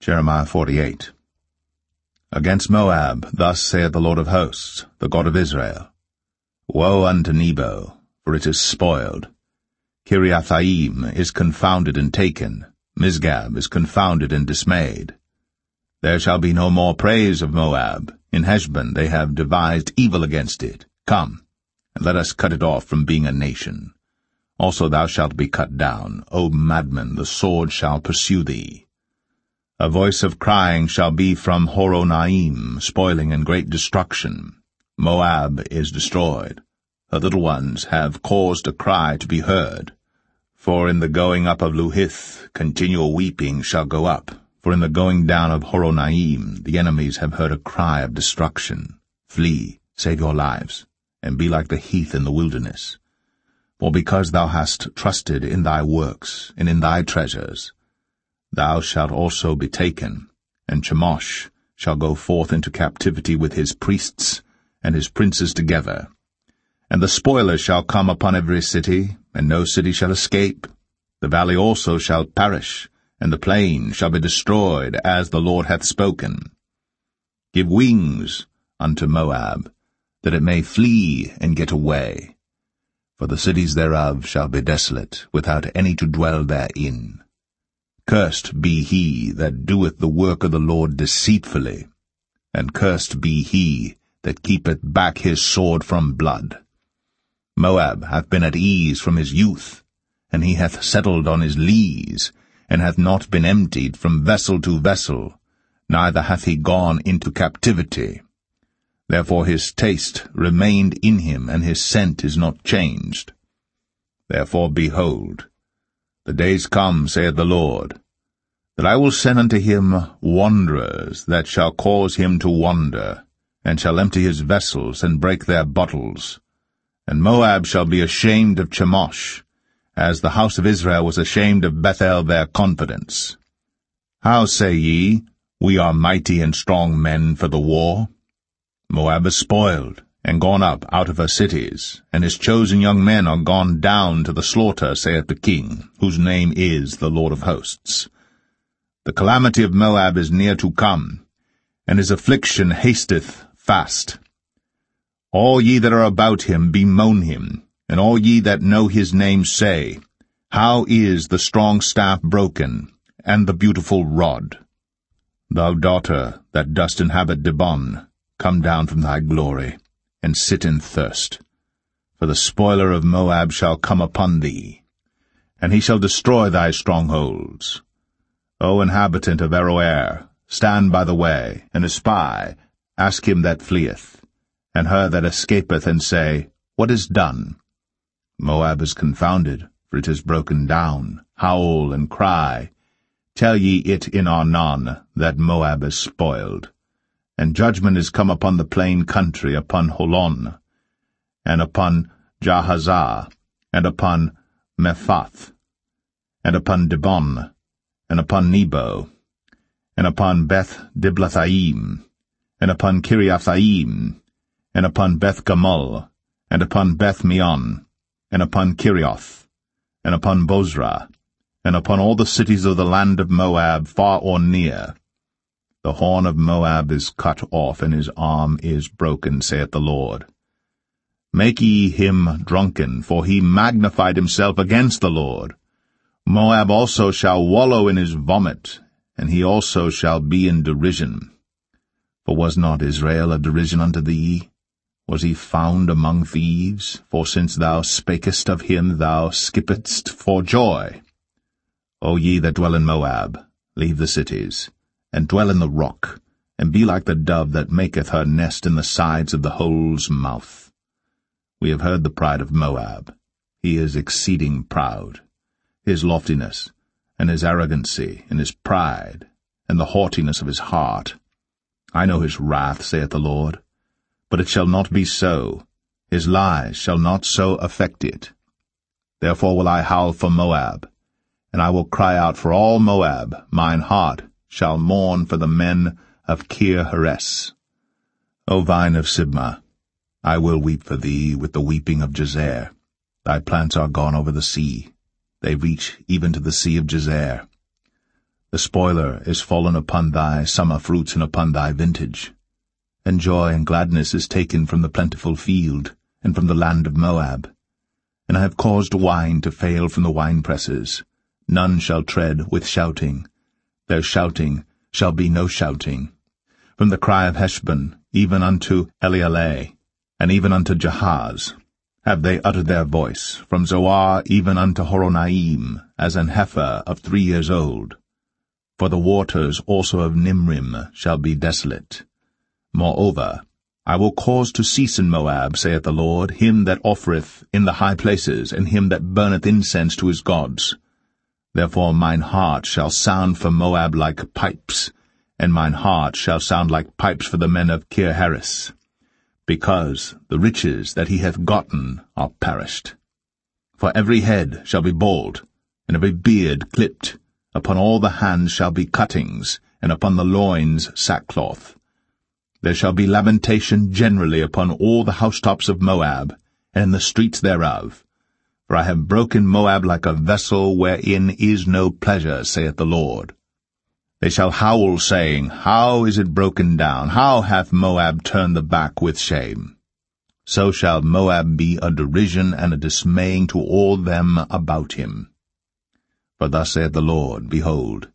Jeremiah 48. Against Moab, thus saith the Lord of hosts, the God of Israel. Woe unto Nebo, for it is spoiled. Kiriathaim is confounded and taken. Misgab is confounded and dismayed. There shall be no more praise of Moab. In Heshbon they have devised evil against it. Come, and let us cut it off from being a nation. Also thou shalt be cut down, O madman, the sword shall pursue thee. A voice of crying shall be from Horonaim, spoiling and great destruction. Moab is destroyed. Her little ones have caused a cry to be heard. For in the going up of Luhith continual weeping shall go up. For in the going down of Horonaim the enemies have heard a cry of destruction. Flee, save your lives, and be like the heath in the wilderness. For because thou hast trusted in thy works and in thy treasures, thou shalt also be taken, and Chemosh shall go forth into captivity with his priests and his princes together. And the spoilers shall come upon every city, and no city shall escape. The valley also shall perish, and the plain shall be destroyed, as the Lord hath spoken. Give wings unto Moab, that it may flee and get away. For the cities thereof shall be desolate, without any to dwell therein. Cursed be he that doeth the work of the Lord deceitfully, and cursed be he that keepeth back his sword from blood. Moab hath been at ease from his youth, and he hath settled on his lees, and hath not been emptied from vessel to vessel, neither hath he gone into captivity. Therefore his taste remained in him, and his scent is not changed. Therefore, behold, the days come, saith the Lord, that I will send unto him wanderers that shall cause him to wander, and shall empty his vessels and break their bottles. And Moab shall be ashamed of Chemosh, as the house of Israel was ashamed of Bethel their confidence. How say ye, we are mighty and strong men for the war? Moab is spoiled, and gone up out of her cities, and his chosen young men are gone down to the slaughter, saith the King, whose name is the Lord of hosts. The calamity of Moab is near to come, and his affliction hasteth fast. All ye that are about him bemoan him, and all ye that know his name say, How is the strong staff broken, and the beautiful rod? Thou daughter that dost inhabit Dibon, come down from thy glory, and sit in thirst. For the spoiler of Moab shall come upon thee, and he shall destroy thy strongholds. O inhabitant of Aroer, stand by the way, and espy, ask him that fleeth, and her that escapeth, and say, What is done? Moab is confounded, for it is broken down. Howl and cry. Tell ye it in Arnon, that Moab is spoiled. And judgment is come upon the plain country, upon Holon, and upon Jahazah, and upon Mephath, and upon Dibon, and upon Nebo, and upon Beth-Diblathaim, and upon Kiriathaim, and upon Beth-Gamul, and upon Beth-Meon, and upon Kirioth, and upon Bozrah, and upon all the cities of the land of Moab, far or near. The horn of Moab is cut off, and his arm is broken, saith the Lord. Make ye him drunken, for he magnified himself against the Lord. Moab also shall wallow in his vomit, and he also shall be in derision. For was not Israel a derision unto thee? Was he found among thieves? For since thou spakest of him, thou skippedst for joy. O ye that dwell in Moab, leave the cities, and dwell in the rock, and be like the dove that maketh her nest in the sides of the hole's mouth. We have heard the pride of Moab. He is exceeding proud. His loftiness, and his arrogancy, and his pride, and the haughtiness of his heart. I know his wrath, saith the Lord, but it shall not be so. His lies shall not so affect it. Therefore will I howl for Moab, and I will cry out for all Moab. Mine heart shall mourn for the men of Kir-Heres. O vine of Sibmah, I will weep for thee with the weeping of Jazer. Thy plants are gone over the sea. They reach even to the sea of Jazer. The spoiler is fallen upon thy summer fruits and upon thy vintage. And joy and gladness is taken from the plentiful field, and from the land of Moab. And I have caused wine to fail from the winepresses. None shall tread with shouting. Their shouting shall be no shouting. From the cry of Heshbon, even unto Elealeh, and even unto Jahaz, have they uttered their voice, from Zoar even unto Horonaim, as an heifer of 3 years old. For the waters also of Nimrim shall be desolate. Moreover, I will cause to cease in Moab, saith the Lord, him that offereth in the high places, and him that burneth incense to his gods. Therefore mine heart shall sound for Moab like pipes, and mine heart shall sound like pipes for the men of Kir-Hares, because the riches that he hath gotten are perished. For every head shall be bald, and every beard clipped. Upon all the hands shall be cuttings, and upon the loins sackcloth. There shall be lamentation generally upon all the housetops of Moab, and in the streets thereof. For I have broken Moab like a vessel wherein is no pleasure, saith the Lord. They shall howl, saying, How is it broken down? How hath Moab turned the back with shame? So shall Moab be a derision and a dismaying to all them about him. For thus saith the Lord, Behold,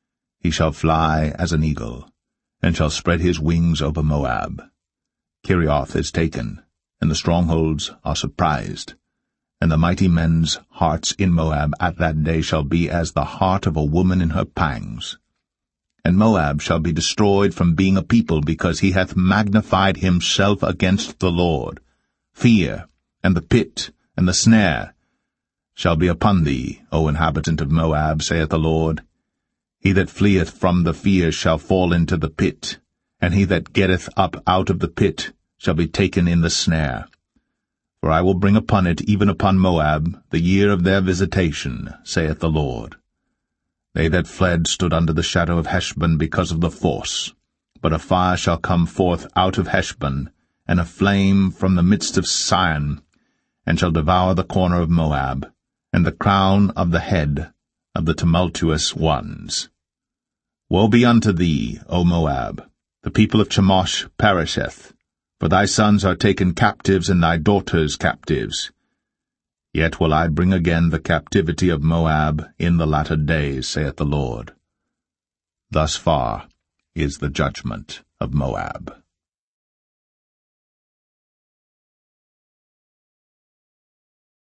he shall fly as an eagle, and shall spread his wings over Moab. Kerioth is taken, and the strongholds are surprised. And the mighty men's hearts in Moab at that day shall be as the heart of a woman in her pangs. And Moab shall be destroyed from being a people, because he hath magnified himself against the Lord. Fear, and the pit, and the snare shall be upon thee, O inhabitant of Moab, saith the Lord. He that fleeth from the fear shall fall into the pit, and he that getteth up out of the pit shall be taken in the snare. For I will bring upon it, even upon Moab, the year of their visitation, saith the Lord. They that fled stood under the shadow of Heshbon because of the force. But a fire shall come forth out of Heshbon, and a flame from the midst of Sion, and shall devour the corner of Moab, and the crown of the head of the tumultuous ones. Woe be unto thee, O Moab! The people of Chemosh perisheth, for thy sons are taken captives, and thy daughters captives. Yet will I bring again the captivity of Moab in the latter days, saith the Lord. Thus far is the judgment of Moab.